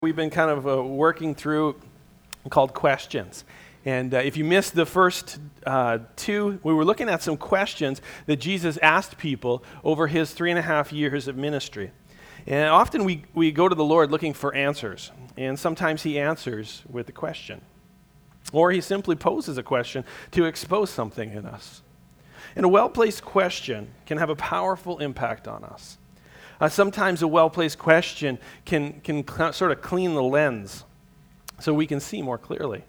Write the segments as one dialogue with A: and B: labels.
A: We've been kind of working through called questions. And if you missed the first two, we were looking at some questions that Jesus asked people over his 3.5 years of ministry. And often we go to the Lord looking for answers. And sometimes he answers with a question. Or he simply poses a question to expose something in us. And a well-placed question can have a powerful impact on us. Sometimes a well-placed question can sort of clean the lens so we can see more clearly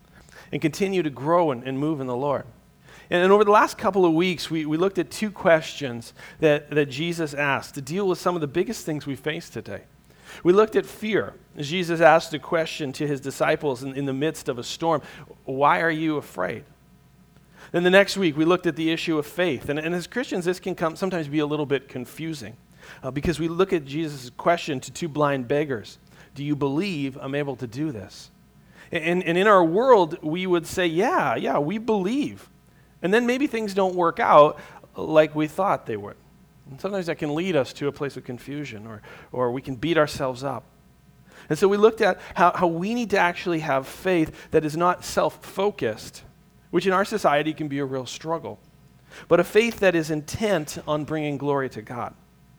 A: and continue to grow and move in the Lord. And over the last couple of weeks, we looked at two questions that Jesus asked to deal with some of the biggest things we face today. We looked at fear. Jesus asked a question to his disciples in the midst of a storm. Why are you afraid? Then the next week, we looked at the issue of faith. And as Christians, this can sometimes be a little bit confusing. Because we look at Jesus' question to two blind beggars. Do you believe I'm able to do this? And in our world, we would say, yeah, we believe. And then maybe things don't work out like we thought they would. And sometimes that can lead us to a place of confusion, or we can beat ourselves up. And so we looked at how we need to actually have faith that is not self-focused, which in our society can be a real struggle, but a faith that is intent on bringing glory to God.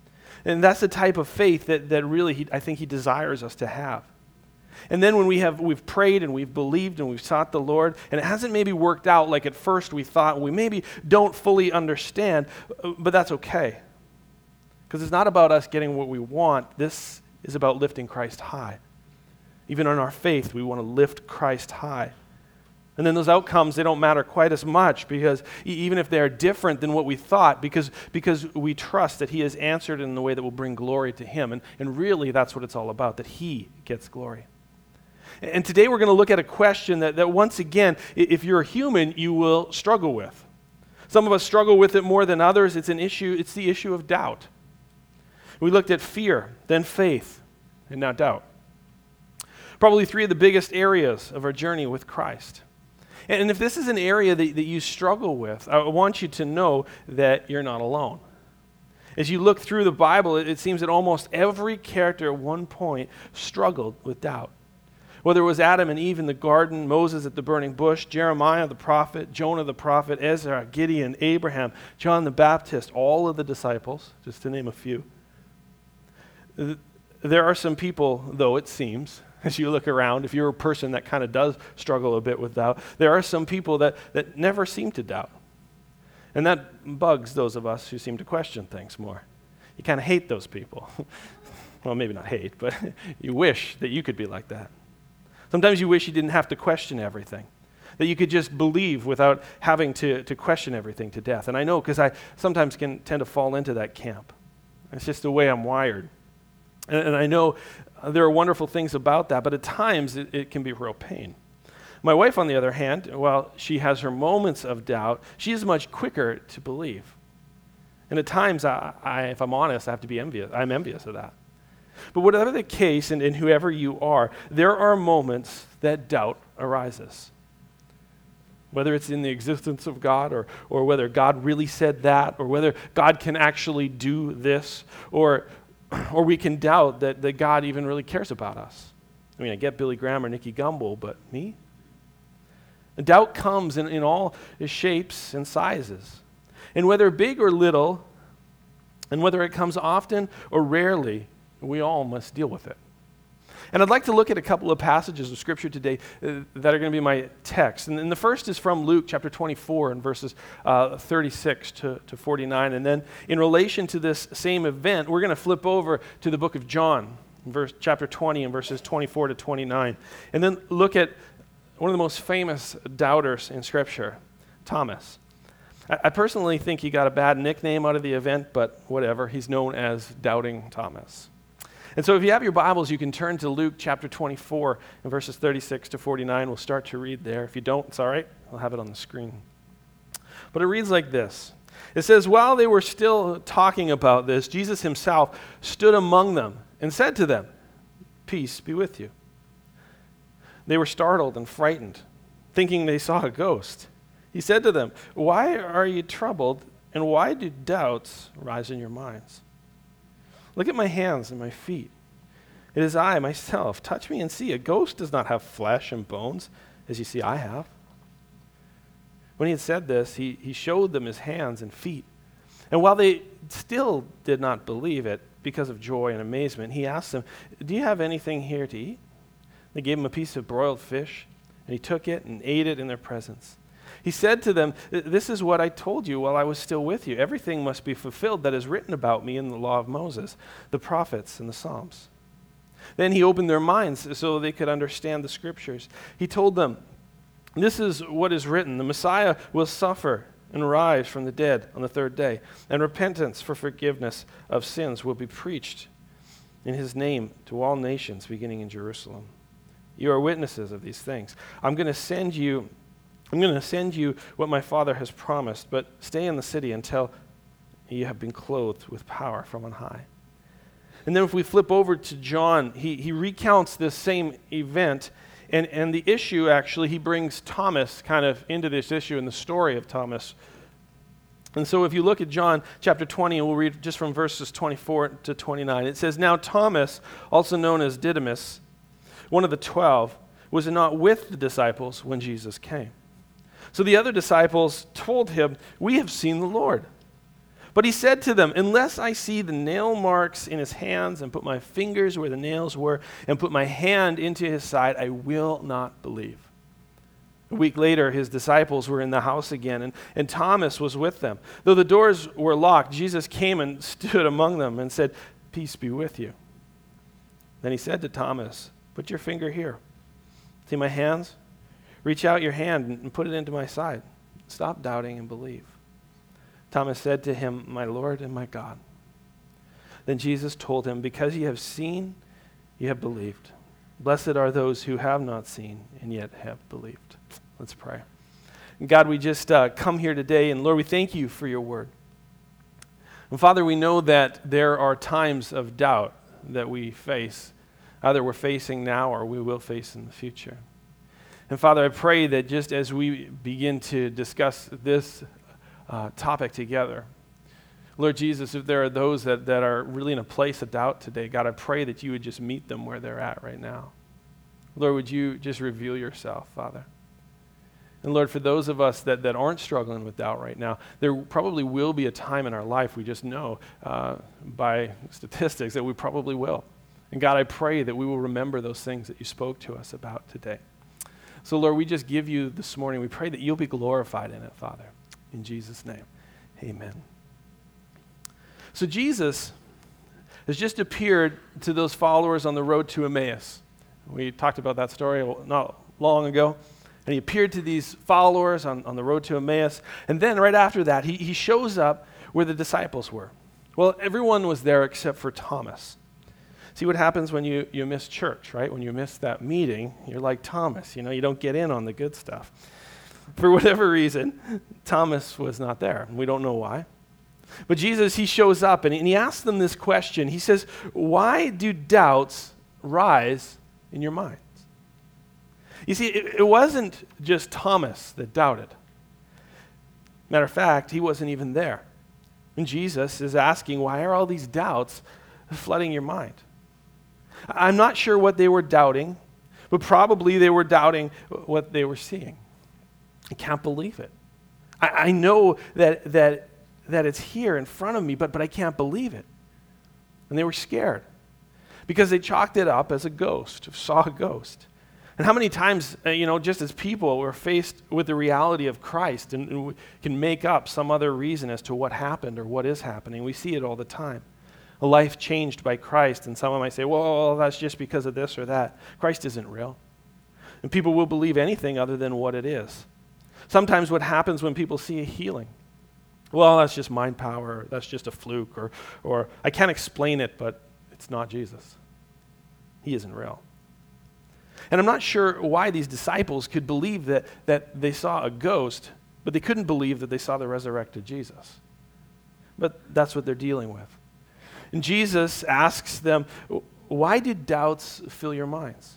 A: And that's the type of faith that really I think he desires us to have. And then when we've prayed and we've believed and we've sought the Lord, and it hasn't maybe worked out like at first we thought, we maybe don't fully understand, but that's okay. Because it's not about us getting what we want. This is about lifting Christ high. Even in our faith, we want to lift Christ high. And then those outcomes, they don't matter quite as much because even if they're different than what we thought, because we trust that he has answered in the way that will bring glory to him. And really, that's what it's all about, that he gets glory. And today we're going to look at a question that once again, if you're a human, you will struggle with. Some of us struggle with it more than others. It's the issue of doubt. We looked at fear, then faith, and now doubt. Probably three of the biggest areas of our journey with Christ. And if this is an area that you struggle with, I want you to know that you're not alone. As you look through the Bible, it seems that almost every character at one point struggled with doubt. Whether it was Adam and Eve in the garden, Moses at the burning bush, Jeremiah the prophet, Jonah the prophet, Ezra, Gideon, Abraham, John the Baptist, all of the disciples, just to name a few. There are some people, though, it seems, as you look around, if you're a person that kind of does struggle a bit with doubt, there are some people that never seem to doubt. And that bugs those of us who seem to question things more. You kind of hate those people. Well, maybe not hate, but you wish that you could be like that. Sometimes you wish you didn't have to question everything, that you could just believe without having to question everything to death. And I know because I sometimes can tend to fall into that camp. It's just the way I'm wired. And I know there are wonderful things about that, but at times it can be real pain. My wife, on the other hand, while she has her moments of doubt, she is much quicker to believe. And at times, if I'm honest, I have to be envious. I'm envious of that. But whatever the case, and whoever you are, there are moments that doubt arises. Whether it's in the existence of God, or whether God really said that, or whether God can actually do this, or we can doubt that God even really cares about us. I mean, I get Billy Graham or Nicky Gumbel, but me? And doubt comes in all shapes and sizes. And whether big or little, and whether it comes often or rarely, we all must deal with it. And I'd like to look at a couple of passages of Scripture today that are going to be my text. And the first is from Luke chapter 24 and verses 36 to 49. And then in relation to this same event, we're going to flip over to the book of John, chapter 20 and verses 24 to 29. And then look at one of the most famous doubters in Scripture, Thomas. I personally think he got a bad nickname out of the event, but whatever. He's known as Doubting Thomas. And so if you have your Bibles, you can turn to Luke chapter 24 and verses 36 to 49. We'll start to read there. If you don't, it's all right. I'll have it on the screen. But it reads like this. It says, while they were still talking about this, Jesus himself stood among them and said to them, peace be with you. They were startled and frightened, thinking they saw a ghost. He said to them, why are you troubled, and why do doubts rise in your minds? Look at my hands and my feet. It is I myself. Touch me and see. A ghost does not have flesh and bones, as you see I have." When he had said this, he showed them his hands and feet. And while they still did not believe it because of joy and amazement, he asked them, "Do you have anything here to eat?" They gave him a piece of broiled fish, and he took it and ate it in their presence. He said to them, "This is what I told you while I was still with you. Everything must be fulfilled that is written about me in the law of Moses, the prophets, and the Psalms." Then he opened their minds so they could understand the scriptures. He told them, "This is what is written. The Messiah will suffer and rise from the dead on the third day, and repentance for forgiveness of sins will be preached in his name to all nations, beginning in Jerusalem. You are witnesses of these things. I'm going to send you what my Father has promised, but stay in the city until you have been clothed with power from on high." And then if we flip over to John, he recounts this same event, and the issue, actually, he brings Thomas kind of into this issue in the story of Thomas. And so if you look at John chapter 20, and we'll read just from verses 24 to 29, it says, "Now Thomas, also known as Didymus, one of the 12, was not with the disciples when Jesus came. So the other disciples told him, 'We have seen the Lord.' But he said to them, 'Unless I see the nail marks in his hands and put my fingers where the nails were and put my hand into his side, I will not believe.' A week later, his disciples were in the house again, and Thomas was with them. Though the doors were locked, Jesus came and stood among them and said, 'Peace be with you.' Then he said to Thomas, 'Put your finger here. See my hands? Reach out your hand and put it into my side. Stop doubting and believe.' Thomas said to him, 'My Lord and my God.' Then Jesus told him, 'Because you have seen, you have believed. Blessed are those who have not seen and yet have believed.'" Let's pray. And God, we just come here today, and Lord, we thank you for your word. And Father, we know that there are times of doubt that we face. Either we're facing now or we will face in the future. And Father, I pray that just as we begin to discuss this topic together, Lord Jesus, if there are those that are really in a place of doubt today, God, I pray that you would just meet them where they're at right now. Lord, would you just reveal yourself, Father? And Lord, for those of us that aren't struggling with doubt right now, there probably will be a time in our life, we just know by statistics that we probably will. And God, I pray that we will remember those things that you spoke to us about today. So Lord, we just give you this morning, we pray that you'll be glorified in it, Father. In Jesus' name, amen. So Jesus has just appeared to those followers on the road to Emmaus. We talked about that story not long ago. And he appeared to these followers on the road to Emmaus. And then right after that, he shows up where the disciples were. Well, everyone was there except for Thomas. See what happens when you miss church, right? When you miss that meeting, you're like Thomas. You don't get in on the good stuff. For whatever reason, Thomas was not there. And we don't know why. But Jesus, he shows up and he asks them this question. He says, "Why do doubts rise in your minds?" You see, it wasn't just Thomas that doubted. Matter of fact, he wasn't even there. And Jesus is asking, why are all these doubts flooding your mind? I'm not sure what they were doubting, but probably they were doubting what they were seeing. I can't believe it. I know that it's here in front of me, but I can't believe it. And they were scared because they chalked it up as a ghost, saw a ghost. And how many times, just as people, we're faced with the reality of Christ and we can make up some other reason as to what happened or what is happening. We see it all the time. A life changed by Christ, and someone might say, well, that's just because of this or that. Christ isn't real. And people will believe anything other than what it is. Sometimes what happens when people see a healing, well, that's just mind power, or that's just a fluke, or I can't explain it, but it's not Jesus. He isn't real. And I'm not sure why these disciples could believe that they saw a ghost, but they couldn't believe that they saw the resurrected Jesus. But that's what they're dealing with. And Jesus asks them, why do doubts fill your minds?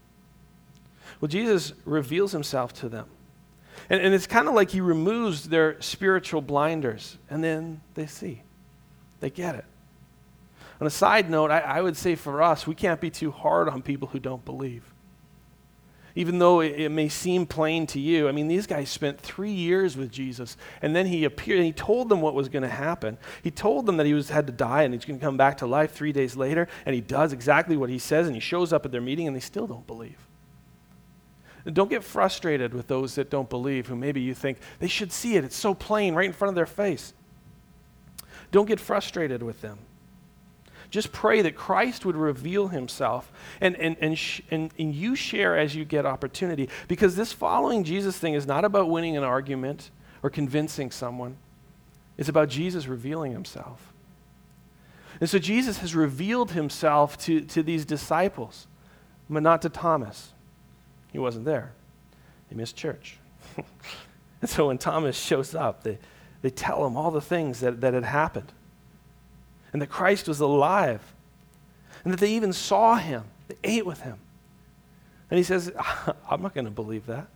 A: Well, Jesus reveals himself to them. And it's kind of like he removes their spiritual blinders, and then they see. They get it. On a side note, I would say for us, we can't be too hard on people who don't believe. Even though it may seem plain to you, I mean, these guys spent 3 years with Jesus, and then he appeared and he told them what was going to happen. He told them that he had to die and he's going to come back to life 3 days later, and he does exactly what he says, and he shows up at their meeting, and they still don't believe. And don't get frustrated with those that don't believe, who maybe you think they should see it. It's so plain right in front of their face. Don't get frustrated with them. Just pray that Christ would reveal himself and you share as you get opportunity, because this following Jesus thing is not about winning an argument or convincing someone. It's about Jesus revealing himself. And so Jesus has revealed himself to these disciples, but not to Thomas. He wasn't there. He missed church. And so when Thomas shows up, they tell him all the things that had happened, and that Christ was alive, and that they even saw him. They ate with him. And he says, I'm not going to believe that.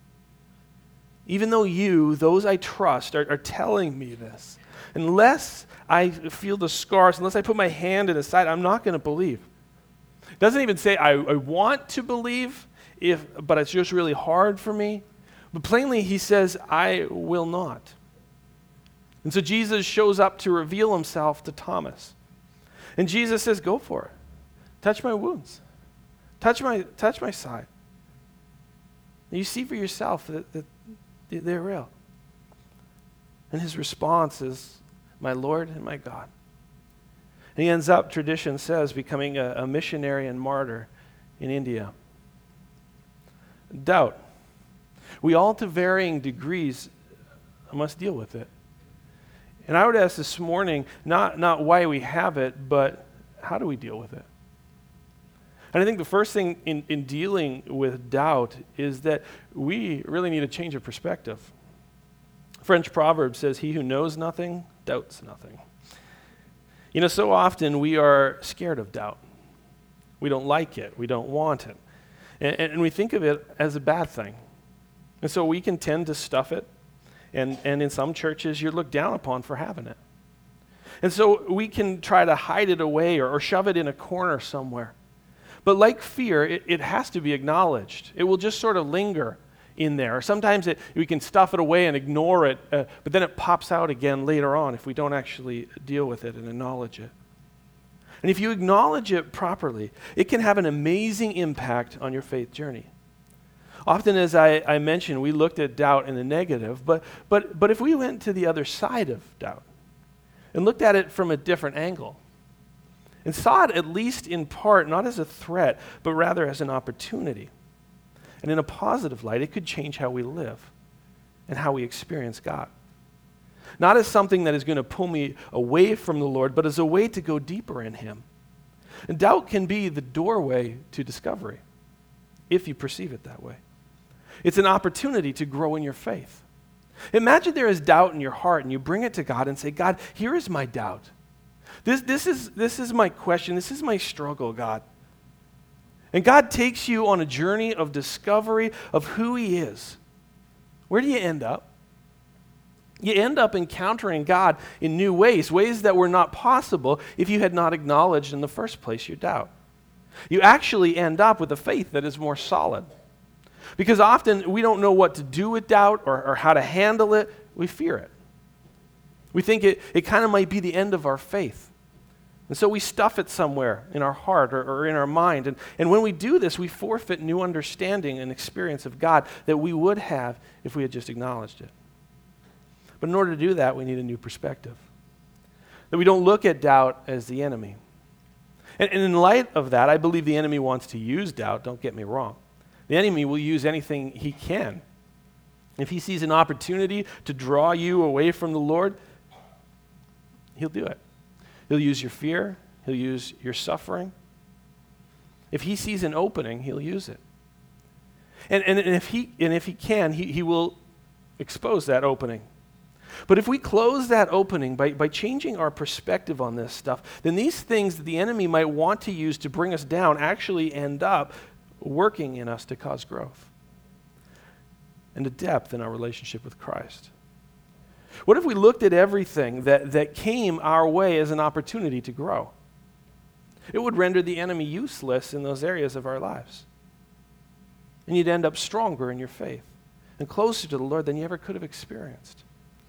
A: Even though you, those I trust, are telling me this, unless I feel the scars, unless I put my hand in his side, I'm not going to believe. It doesn't even say I want to believe, but it's just really hard for me. But plainly he says, I will not. And so Jesus shows up to reveal himself to Thomas. And Jesus says, go for it. Touch my wounds. Touch my side. And you see for yourself that they're real. And his response is, my Lord and my God. And he ends up, tradition says, becoming a missionary and martyr in India. Doubt. We all, to varying degrees, must deal with it. And I would ask this morning, not why we have it, but how do we deal with it? And I think the first thing in dealing with doubt is that we really need a change of perspective. French proverb says, he who knows nothing doubts nothing. You know, so often we are scared of doubt. We don't like it. We don't want it. And we think of it as a bad thing. And so we can tend to stuff it. And in some churches, you're looked down upon for having it. And so we can try to hide it away or shove it in a corner somewhere. But like fear, it has to be acknowledged. It will just sort of linger in there. Or sometimes we can stuff it away and ignore it, but then it pops out again later on if we don't actually deal with it and acknowledge it. And if you acknowledge it properly, it can have an amazing impact on your faith journey. Often, as I mentioned, we looked at doubt in the negative, but if we went to the other side of doubt and looked at it from a different angle and saw it at least in part not as a threat, but rather as an opportunity, and in a positive light, it could change how we live and how we experience God. Not as something that is going to pull me away from the Lord, but as a way to go deeper in him. And doubt can be the doorway to discovery, if you perceive it that way. It's an opportunity to grow in your faith. Imagine there is doubt in your heart and you bring it to God and say, God, here is my doubt. This is my question. This is my struggle, God. And God takes you on a journey of discovery of who he is. Where do you end up? You end up encountering God in new ways that were not possible if you had not acknowledged in the first place your doubt. You actually end up with a faith that is more solid. Because often we don't know what to do with doubt or how to handle it. We fear it. We think it kind of might be the end of our faith. And so we stuff it somewhere in our heart or in our mind. And when we do this, we forfeit new understanding and experience of God that we would have if we had just acknowledged it. But in order to do that, we need a new perspective. That we don't look at doubt as the enemy. And in light of that, I believe the enemy wants to use doubt, don't get me wrong. The enemy will use anything he can. If he sees an opportunity to draw you away from the Lord, he'll do it. He'll use your fear. He'll use your suffering. If he sees an opening, he'll use it. And if he can, he will expose that opening. But if we close that opening by changing our perspective on this stuff, then these things that the enemy might want to use to bring us down actually end up working in us to cause growth and a depth in our relationship with Christ. What if we looked at everything that came our way as an opportunity to grow? It would render the enemy useless in those areas of our lives. And you'd end up stronger in your faith and closer to the Lord than you ever could have experienced.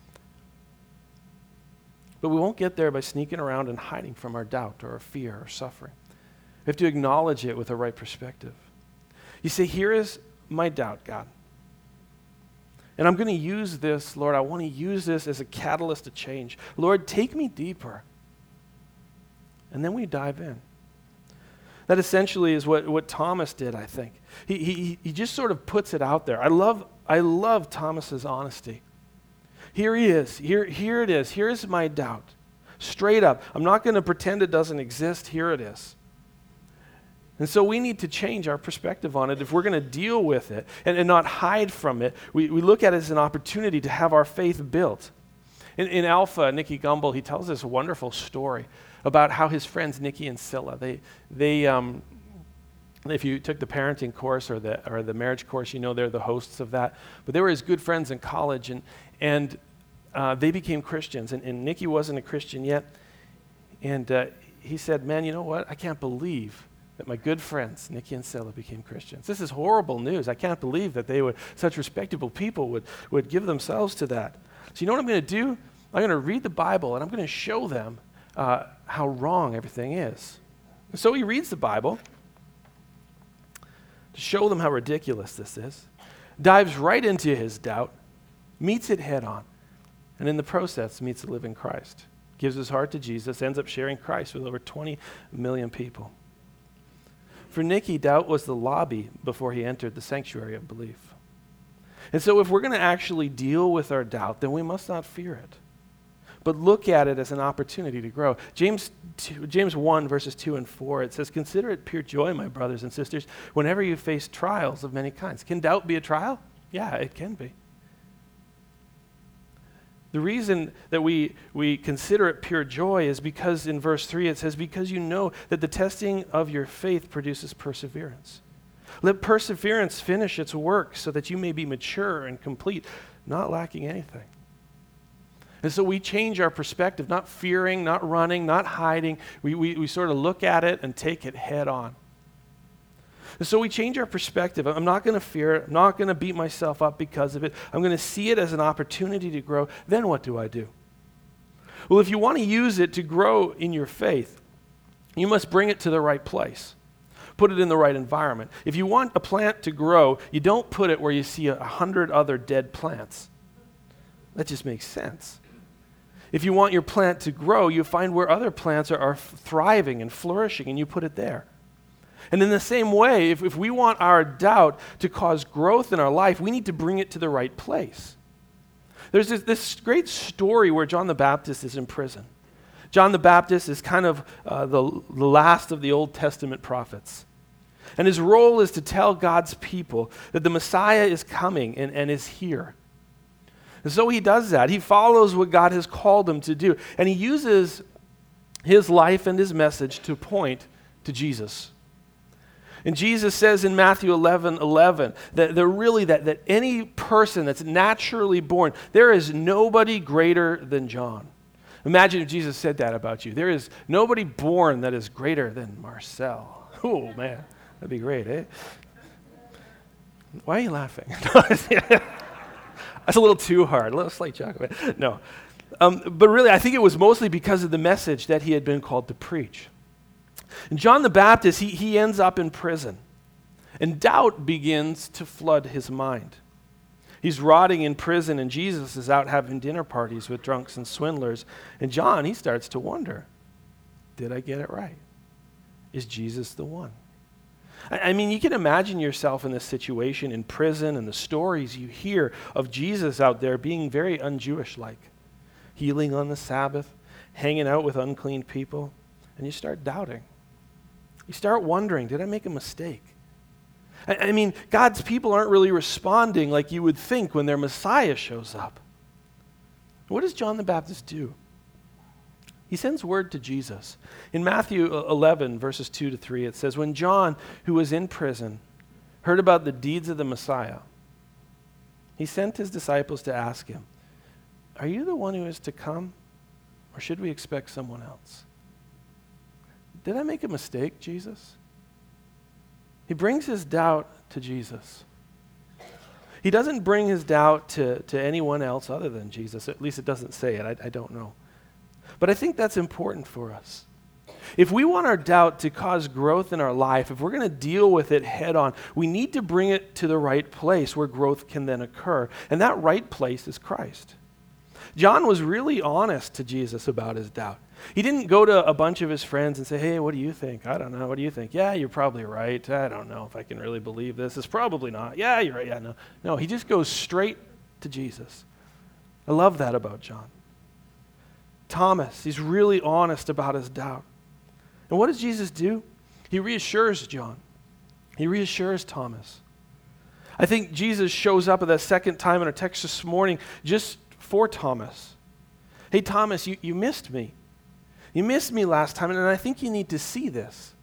A: But we won't get there by sneaking around and hiding from our doubt or our fear or suffering. We have to acknowledge it with a right perspective. You say, here is my doubt, God. And I'm going to use this, Lord, I want to use this as a catalyst to change. Lord, take me deeper. And then we dive in. That essentially is what Thomas did, I think. He just sort of puts it out there. I love Thomas's honesty. Here he is. Here it is. Here's my doubt. Straight up. I'm not going to pretend it doesn't exist. Here it is. And so we need to change our perspective on it if we're going to deal with it and not hide from it. We look at it as an opportunity to have our faith built. In Alpha, Nicky Gumbel, he tells this wonderful story about how his friends Nicky and Scylla, they if you took the parenting course or the marriage course, you know they're the hosts of that. But they were his good friends in college, and they became Christians. And Nicky wasn't a Christian yet. And he said, man, you know what? I can't believe that my good friends, Nicky and Scylla, became Christians. This is horrible news. I can't believe that such respectable people would give themselves to that. So you know what I'm going to do? I'm going to read the Bible, and I'm going to show them how wrong everything is. And so he reads the Bible to show them how ridiculous this is, dives right into his doubt, meets it head on, and in the process meets the living Christ, gives his heart to Jesus, ends up sharing Christ with over 20 million people. For Nicky, doubt was the lobby before he entered the sanctuary of belief. And so if we're going to actually deal with our doubt, then we must not fear it, but look at it as an opportunity to grow. James 1, verses 2 and 4, it says, consider it pure joy, my brothers and sisters, whenever you face trials of many kinds. Can doubt be a trial? Yeah, it can be. The reason that we consider it pure joy is because in verse 3 it says, because you know that the testing of your faith produces perseverance. Let perseverance finish its work so that you may be mature and complete, not lacking anything. And so we change our perspective, not fearing, not running, not hiding. We sort of look at it and take it head on. And so we change our perspective. I'm not going to fear it. I'm not going to beat myself up because of it. I'm going to see it as an opportunity to grow. Then what do I do? Well, if you want to use it to grow in your faith, you must bring it to the right place. Put it in the right environment. If you want a plant to grow, you don't put it where you see 100 other dead plants. That just makes sense. If you want your plant to grow, you find where other plants are thriving and flourishing, and you put it there. And in the same way, if we want our doubt to cause growth in our life, we need to bring it to the right place. There's this great story where John the Baptist is in prison. John the Baptist is kind of the last of the Old Testament prophets. And his role is to tell God's people that the Messiah is coming and is here. And so he does that. He follows what God has called him to do. And he uses his life and his message to point to Jesus. And Jesus says in Matthew 11:11 that any person that's naturally born, there is nobody greater than John. Imagine if Jesus said that about you. There is nobody born that is greater than Marcel. Oh, man, that'd be great, eh? Why are you laughing? That's a little too hard. A little slight joke. No. But really, I think it was mostly because of the message that he had been called to preach. And John the Baptist, he ends up in prison. And doubt begins to flood his mind. He's rotting in prison, and Jesus is out having dinner parties with drunks and swindlers. And John, he starts to wonder, did I get it right? Is Jesus the one? I mean, you can imagine yourself in this situation in prison and the stories you hear of Jesus out there being very un-Jewish-like. Healing on the Sabbath, hanging out with unclean people, and you start doubting. You start wondering, did I make a mistake? I mean, God's people aren't really responding like you would think when their Messiah shows up. What does John the Baptist do? He sends word to Jesus. In Matthew 11, verses 2 to 3, it says, when John, who was in prison, heard about the deeds of the Messiah, he sent his disciples to ask him, are you the one who is to come, or should we expect someone else? did I make a mistake, Jesus? He brings his doubt to Jesus. He doesn't bring his doubt to anyone else other than Jesus. At least it doesn't say it. I don't know. But I think that's important for us. If we want our doubt to cause growth in our life, if we're going to deal with it head on, we need to bring it to the right place where growth can then occur. And that right place is Christ. John was really honest to Jesus about his doubt. He didn't go to a bunch of his friends and say, hey, what do you think? I don't know. What do you think? Yeah, you're probably right. I don't know if I can really believe this. It's probably not. Yeah, you're right. Yeah, no. No, he just goes straight to Jesus. I love that about John. Thomas, he's really honest about his doubt. And what does Jesus do? He reassures John. He reassures Thomas. I think Jesus shows up at that second time in our text this morning just for Thomas. Hey, Thomas, you missed me. You missed me last time, and I think you need to see this.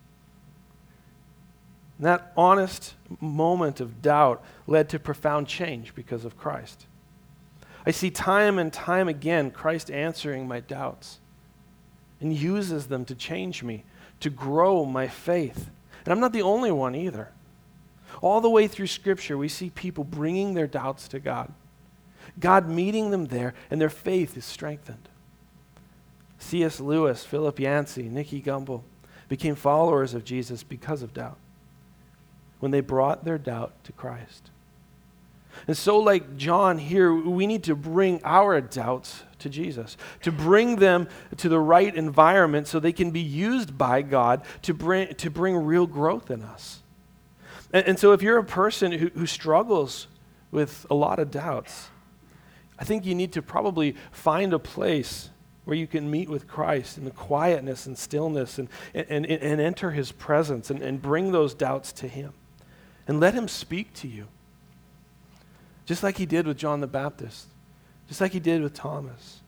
A: And that honest moment of doubt led to profound change because of Christ. I see time and time again Christ answering my doubts and uses them to change me, to grow my faith. And I'm not the only one either. All the way through Scripture, we see people bringing their doubts to God. God meeting them there, and their faith is strengthened. C.S. Lewis, Philip Yancey, Nicky Gumbel became followers of Jesus because of doubt, when they brought their doubt to Christ. And so like John here, we need to bring our doubts to Jesus, to bring them to the right environment so they can be used by God to bring real growth in us. And so if you're a person who struggles with a lot of doubts, I think you need to probably find a place where you can meet with Christ in the quietness and stillness and enter his presence and bring those doubts to him. And let him speak to you. Just like he did with John the Baptist. Just like he did with Thomas.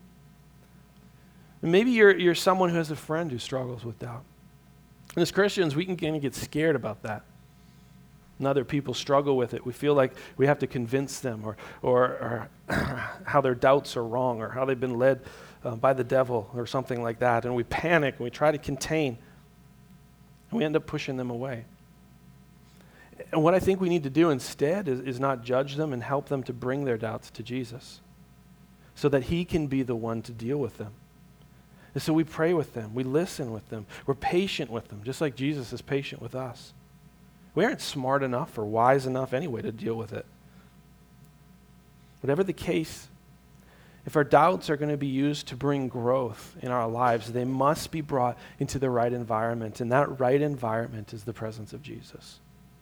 A: And maybe you're someone who has a friend who struggles with doubt. And as Christians, we can kind of get scared about that. And other people struggle with it. We feel like we have to convince them or how their doubts are wrong or how they've been led by the devil or something like that. And we panic and we try to contain. And we end up pushing them away. And what I think we need to do instead is not judge them and help them to bring their doubts to Jesus so that he can be the one to deal with them. And so we pray with them. We listen with them. We're patient with them, just like Jesus is patient with us. We aren't smart enough or wise enough anyway to deal with it. Whatever the case, if our doubts are going to be used to bring growth in our lives, they must be brought into the right environment, and that right environment is the presence of Jesus.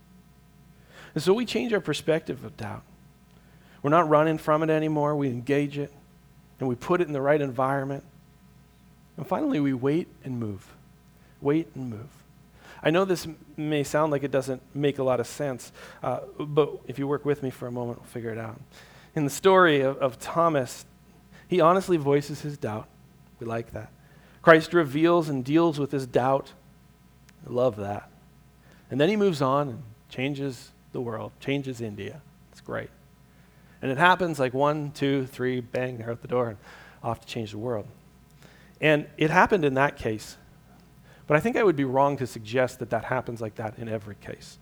A: And so we change our perspective of doubt. We're not running from it anymore. We engage it, and we put it in the right environment. And finally, we wait and move. Wait and move. I know this may sound like it doesn't make a lot of sense, but if you work with me for a moment, we'll figure it out. In the story of Thomas, he honestly voices his doubt. We like that. Christ reveals and deals with his doubt. I love that. And then he moves on and changes the world, changes India. It's great. And it happens like 1, 2, 3, bang, they're out the door and off to change the world. And it happened in that case. But I think I would be wrong to suggest that that happens like that in every case.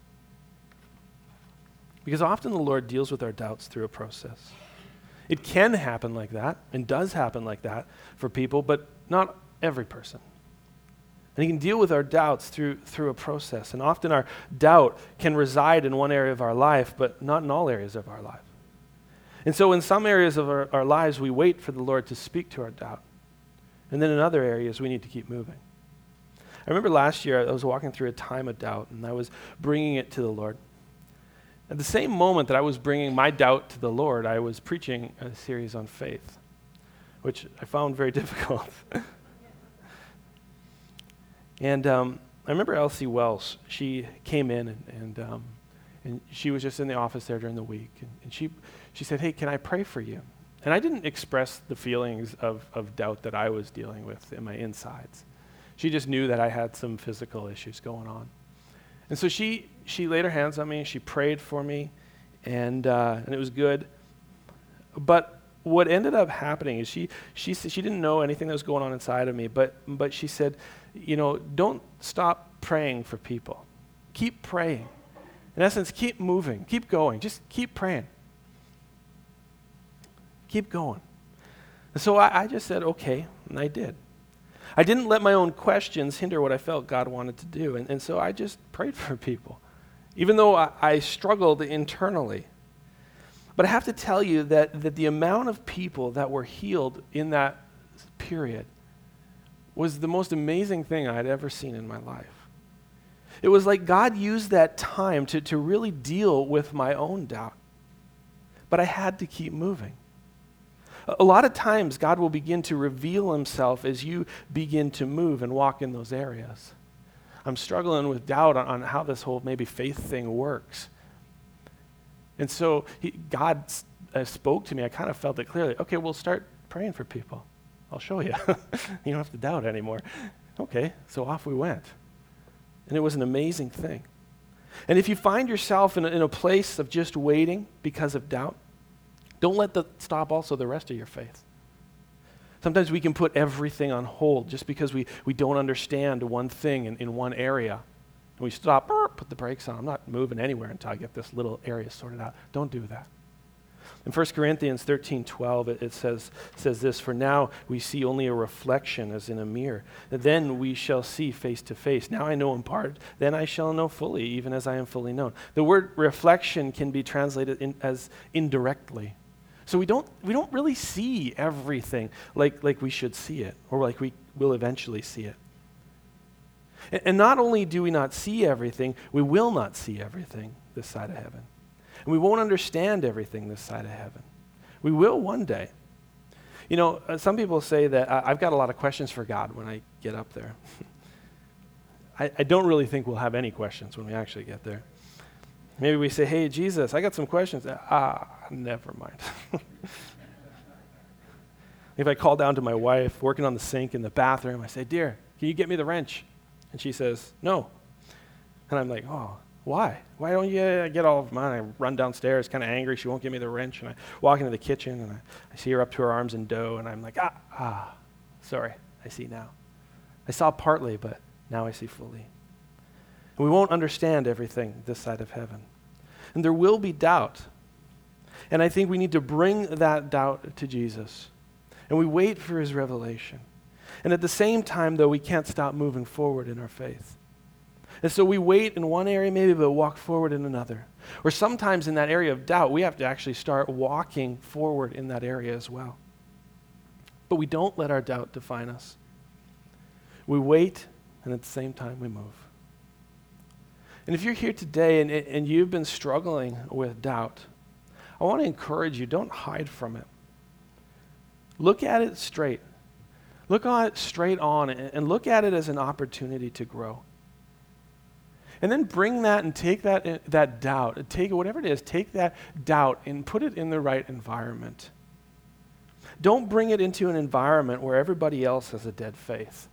A: Because often the Lord deals with our doubts through a process. It can happen like that, and does happen like that for people, but not every person. And he can deal with our doubts through a process. And often our doubt can reside in one area of our life, but not in all areas of our life. And so in some areas of our lives, we wait for the Lord to speak to our doubt. And then in other areas, we need to keep moving. I remember last year, I was walking through a time of doubt, and I was bringing it to the Lord. At the same moment that I was bringing my doubt to the Lord, I was preaching a series on faith, which I found very difficult. And I remember Elsie Welsh. She came in, and she was just in the office there during the week, and she said, "Hey, can I pray for you?" And I didn't express the feelings of doubt that I was dealing with in my insides. She just knew that I had some physical issues going on. And so she laid her hands on me, she prayed for me, and it was good. But what ended up happening is she didn't know anything that was going on inside of me, but she said, don't stop praying for people. Keep praying. In essence, keep moving, keep going, just keep praying. Keep going. And so I just said, okay, and I did. I didn't let my own questions hinder what I felt God wanted to do, and so I just prayed for people, even though I struggled internally. But I have to tell you that the amount of people that were healed in that period was the most amazing thing I'd ever seen in my life. It was like God used that time to really deal with my own doubt. But I had to keep moving. A lot of times, God will begin to reveal himself as you begin to move and walk in those areas. I'm struggling with doubt on how this whole maybe faith thing works. And so God spoke to me. I kind of felt it clearly. Okay, we'll start praying for people. I'll show you. You don't have to doubt anymore. Okay, so off we went. And it was an amazing thing. And if you find yourself in a place of just waiting because of doubt, don't let that stop also the rest of your faith. Sometimes we can put everything on hold just because we don't understand one thing in one area. And we stop, put the brakes on. I'm not moving anywhere until I get this little area sorted out. Don't do that. In 1 Corinthians 13:12, it says this, "For now we see only a reflection as in a mirror. Then we shall see face to face. Now I know in part, then I shall know fully, even as I am fully known." The word reflection can be translated as indirectly. So we don't really see everything like we should see it, or like we will eventually see it. And not only do we not see everything, we will not see everything this side of heaven. And we won't understand everything this side of heaven. We will one day. Some people say that I've got a lot of questions for God when I get up there. I don't really think we'll have any questions when we actually get there. Maybe we say, "Hey, Jesus, I got some questions." Never mind. If I call down to my wife working on the sink in the bathroom, I say, "Dear, can you get me the wrench?" And she says, "No." And I'm like, "Oh, why? Why don't you get all of mine?" I run downstairs, kind of angry. She won't give me the wrench. And I walk into the kitchen, and I see her up to her arms in dough. And I'm like, sorry, I see now. I saw partly, but now I see fully. And we won't understand everything this side of heaven. And there will be doubt. And I think we need to bring that doubt to Jesus. And we wait for his revelation. And at the same time, though, we can't stop moving forward in our faith. And so we wait in one area maybe, but walk forward in another. Or sometimes in that area of doubt, we have to actually start walking forward in that area as well. But we don't let our doubt define us. We wait, and at the same time, we move. And if you're here today and you've been struggling with doubt, I want to encourage you, don't hide from it. Look at it straight. Look at it straight on and look at it as an opportunity to grow. And then bring that and take that doubt, take whatever it is, take that doubt and put it in the right environment. Don't bring it into an environment where everybody else has a dead faith.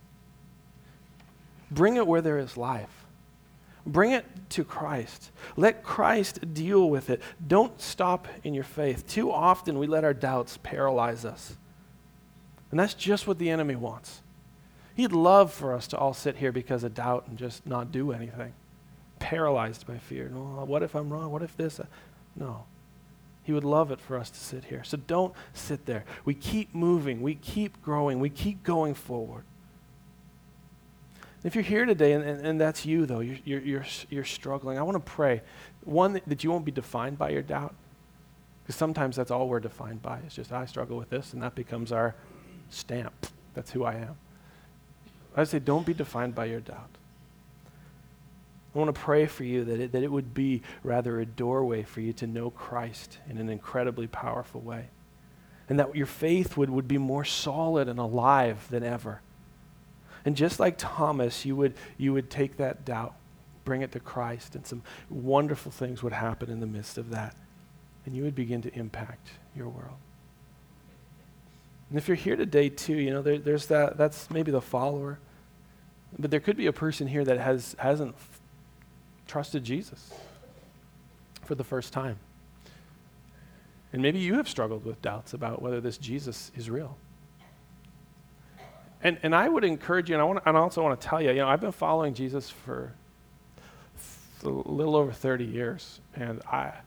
A: Bring it where there is life. Bring it to Christ. Let Christ deal with it. Don't stop in your faith. Too often we let our doubts paralyze us. And that's just what the enemy wants. He'd love for us to all sit here because of doubt and just not do anything. Paralyzed by fear. No, what if I'm wrong? What if this? No. He would love it for us to sit here. So don't sit there. We keep moving. We keep growing. We keep going forward. If you're here today and that's you, though, you're struggling, I want to pray. One, that you won't be defined by your doubt. Because sometimes that's all we're defined by. It's just, I struggle with this, and that becomes our stamp. That's who I am. I say, don't be defined by your doubt. I want to pray for you that it would be rather a doorway for you to know Christ in an incredibly powerful way. And that your faith would be more solid and alive than ever. And just like Thomas, you would take that doubt, bring it to Christ, and some wonderful things would happen in the midst of that. And you would begin to impact your world. And if you're here today too, there's that's maybe the follower. But there could be a person here that hasn't trusted Jesus for the first time. And maybe you have struggled with doubts about whether this Jesus is real. And I would encourage you, and I also want to tell you, I've been following Jesus for a little over 30 years, and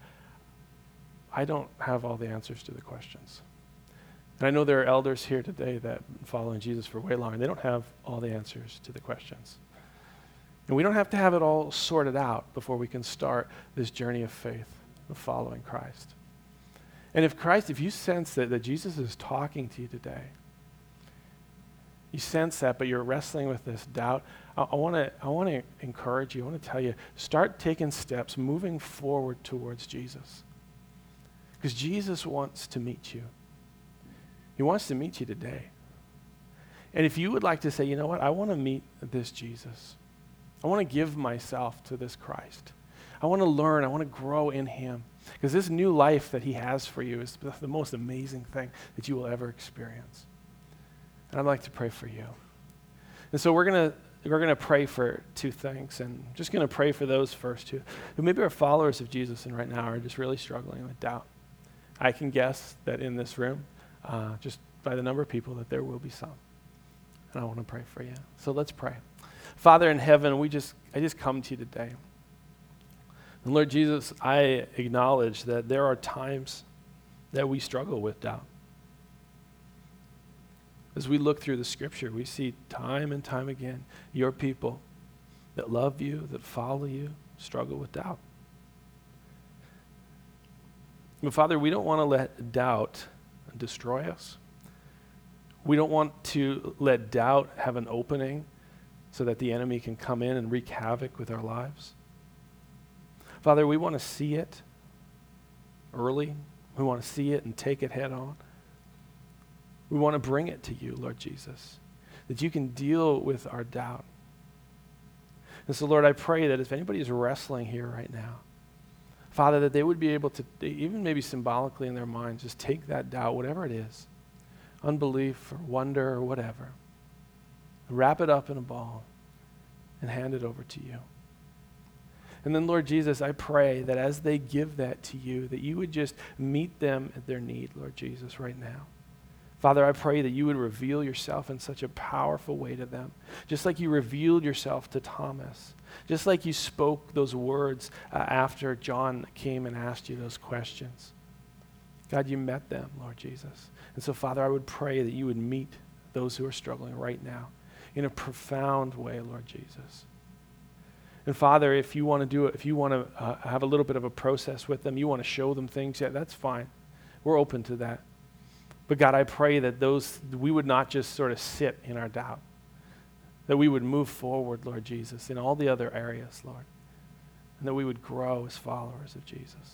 A: I don't have all the answers to the questions. And I know there are elders here today that have been following Jesus for way longer, and they don't have all the answers to the questions. And we don't have to have it all sorted out before we can start this journey of faith of following Christ. And if you sense that Jesus is talking to you today, you sense that, but you're wrestling with this doubt, I want to encourage you, I want to tell you, start taking steps, moving forward towards Jesus. Because Jesus wants to meet you. He wants to meet you today. And if you would like to say, you know what, I want to meet this Jesus. I want to give myself to this Christ. I want to learn, I want to grow in him. Because this new life that he has for you is the most amazing thing that you will ever experience. And I'd like to pray for you. And so we're going to pray for two things. And I'm just going to pray for those first two who maybe are followers of Jesus and right now are just really struggling with doubt. I can guess that in this room, just by the number of people, that there will be some. And I want to pray for you. So let's pray. Father in heaven, I just come to you today. And Lord Jesus, I acknowledge that there are times that we struggle with doubt. As we look through the scripture, we see time and time again your people that love you, that follow you, struggle with doubt. But Father, we don't want to let doubt destroy us. We don't want to let doubt have an opening so that the enemy can come in and wreak havoc with our lives. Father, we want to see it early. We want to see it and take it head on. We want to bring it to you, Lord Jesus, that you can deal with our doubt. And so, Lord, I pray that if anybody is wrestling here right now, Father, that they would be able to, even maybe symbolically in their minds, just take that doubt, whatever it is, unbelief or wonder or whatever, wrap it up in a ball and hand it over to you. And then, Lord Jesus, I pray that as they give that to you, that you would just meet them at their need, Lord Jesus, right now. Father, I pray that you would reveal yourself in such a powerful way to them, just like you revealed yourself to Thomas, just like you spoke those words after John came and asked you those questions. God, you met them, Lord Jesus. And so, Father, I would pray that you would meet those who are struggling right now in a profound way, Lord Jesus. And Father, if you want to do it, if you want to have a little bit of a process with them, you want to show them things, yeah, that's fine. We're open to that. But God, I pray that we would not just sort of sit in our doubt, that we would move forward, Lord Jesus, in all the other areas, Lord, and that we would grow as followers of Jesus.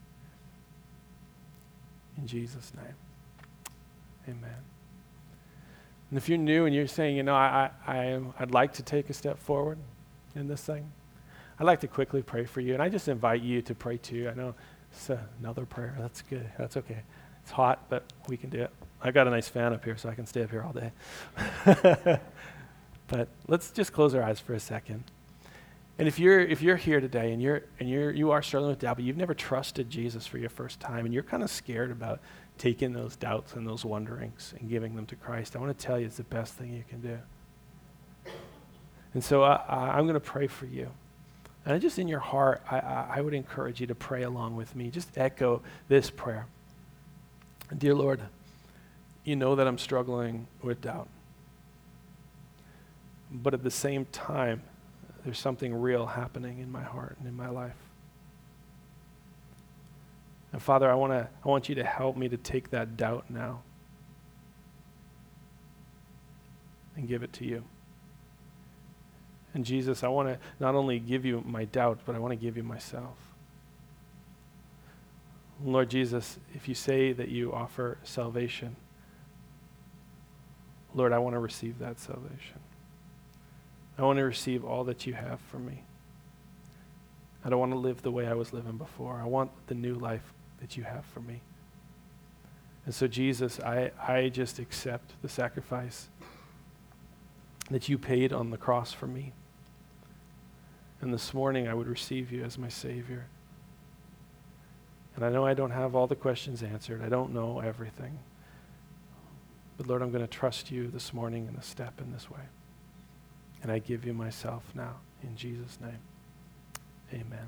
A: In Jesus' name, amen. And if you're new and you're saying, I'd like to take a step forward in this thing, I'd like to quickly pray for you. And I just invite you to pray too. I know it's another prayer. That's good. That's okay. It's hot, but we can do it. I got a nice fan up here, so I can stay up here all day. But let's just close our eyes for a second. And if you're here today and you are struggling with doubt, but you've never trusted Jesus for your first time, and you're kind of scared about taking those doubts and those wonderings and giving them to Christ, I want to tell you it's the best thing you can do. And so I'm going to pray for you. And just in your heart, I would encourage you to pray along with me. Just echo this prayer. Dear Lord, you know that I'm struggling with doubt. But at the same time, there's something real happening in my heart and in my life. And Father, I want you to help me to take that doubt now and give it to you. And Jesus, I want to not only give you my doubt, but I want to give you myself. Lord Jesus, if you say that you offer salvation, Lord, I want to receive that salvation. I want to receive all that you have for me. I don't want to live the way I was living before. I want the new life that you have for me. And so, Jesus, I just accept the sacrifice that you paid on the cross for me. And this morning, I would receive you as my Savior. And I know I don't have all the questions answered. I don't know everything. But Lord, I'm going to trust you this morning in a step in this way. And I give you myself now in Jesus' name. Amen.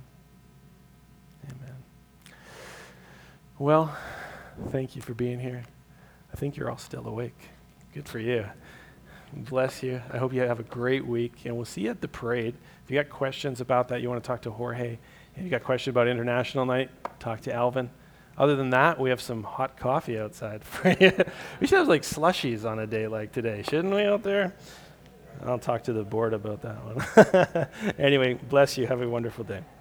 A: Amen. Well, thank you for being here. I think you're all still awake. Good for you. Bless you. I hope you have a great week, and we'll see you at the parade. If you got questions about that, you want to talk to Jorge. If you got questions about International Night, talk to Alvin. Other than that, we have some hot coffee outside for you. We should have like slushies on a day like today, shouldn't we, out there? I'll talk to the board about that one. Anyway, bless you. Have a wonderful day.